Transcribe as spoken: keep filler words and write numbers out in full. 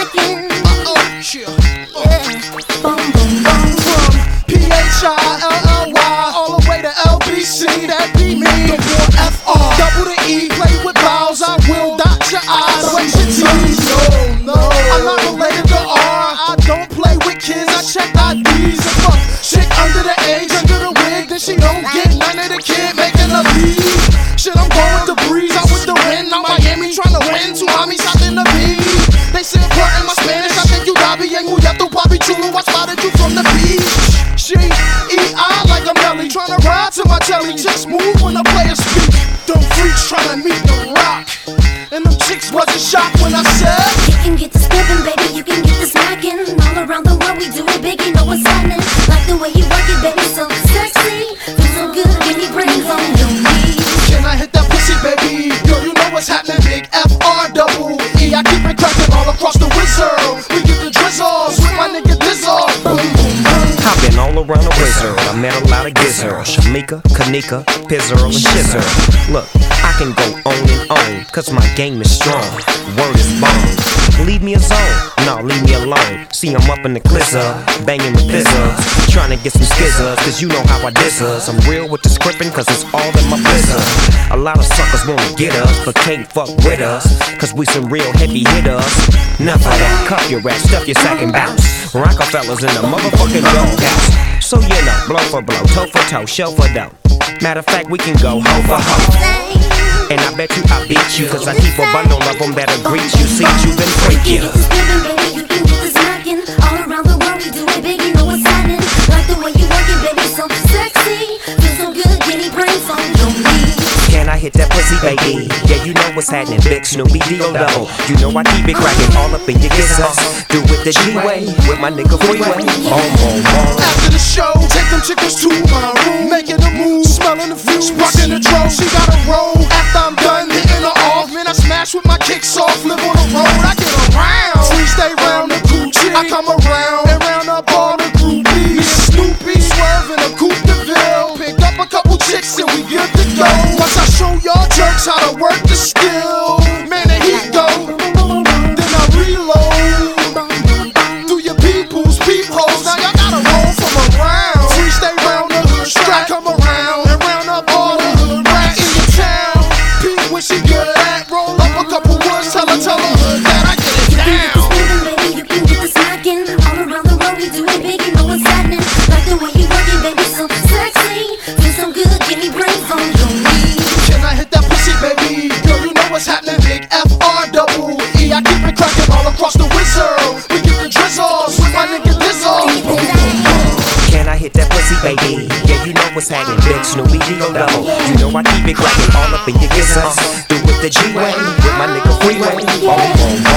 smacking. Uh oh, yeah. Yeah. Boom, boom, boom. From P H I L L Y all the way to L B C, that be me. The boy F R, double the E, play with vowels, I will dot your I's, raise your T's. No, no, I'm not related to R. I don't play with kids, I check I Ds. A fuck chick under the age, under the wig, then she don't get none of the kid making a leave. Shit, I'm going with the breeze, out with the wind. I'm Miami trying to win, two homies out in the beat. They say part in my Spanish, I think you Dabi and ya tu papi chulo. I spotted you from the beach. She eat I like a melly, trying to ride to my jelly. Just move when the players speak. Them freaks trying to meet the rock, and them chicks wasn't shocked when I said You can get the steppin', baby, you can get the smacking. All around the world we do it big, you know what's happening. Like the way you work it, baby, so sexy. Feel so good when you bring on your knees. Can I hit that pussy, baby? Yo, you know what's happening, big F R double E. I keep it cracking all across the wizard. We get the drizzles with my nigga Dizzle. Boom, boom, boom. I've been all around the wizard. I met a lot of gizzard. Shamika, Kanika, Pizzle, and Shizzer. Look, I can go on and on, cause my game is strong. Word is bone. Leave me alone, nah, leave me alone. See, I'm up in the glizzer, banging with bizzers. Trying to get some skizzers, cause you know how I dizzers. I'm real with the scriptin', cause it's all in my blizzard. A lot of suckers wanna get us, but can't fuck with us, cause we some real heavy hitters. Enough of that, cuff your ass, stuff your sack and bounce. Rockefellers in the motherfucking doghouse. So you know, blow for blow, toe for toe, show for dough. Matter of fact, we can go hoe for hoe. And I bet you I beat you, cause I keep a bundle of them that'll greet you. See, you been freaky. You can get the steppin', baby, you can get the smacking. All around the world we do it big, you know what's happening. Like the way you work it, baby, so sexy. Feel so good, getting brains on your knees. Can I hit that pussy, baby? Yeah, you know what's happening, big Snoopy D-O-Double. You know I keep it cracking all up in your gizzard. Do it the G-way, with my nigga Freeway. Oh, oh, oh. After the show, take them chickens to my room, making a move, smelling the views, rocking the drone. She got a roll. After I'm done hitting her off, man, I smash with my kicks off, live on the road, I get around. Free stay round the coochie, I come around and round up all the groupies. Snoopy swerving a coupe de ville, pick up a couple chicks and we good to go. Once I show y'all jerks how to work the skill, man, there he go. Then I reload. Do your peoples, peepholes, now y'all gotta roll from around. Free stay round the hood, strike come around and round up all the hood rats in your town. Pete, what she good at? Roll up a couple woods, tell her, tell her hood that I get it down. Baby, you can get the smacking. All around the world we do it big, you know what's happening. Like the way you work it, baby, so sexy. Feel so good, give me brains on your knees. Can I hit that pussy, baby? Girl, you know what's happening, big F R double E. I keep it cracking all across the wizard. We get the drizzles with my nigga Dizzle. Can I hit that pussy, baby? Yeah, you know what's happening, big Snoopy D-O-Double. You know I keep it cracking all up in your gizzards. Do it the G-way, with my nigga Freeway. Oh, oh,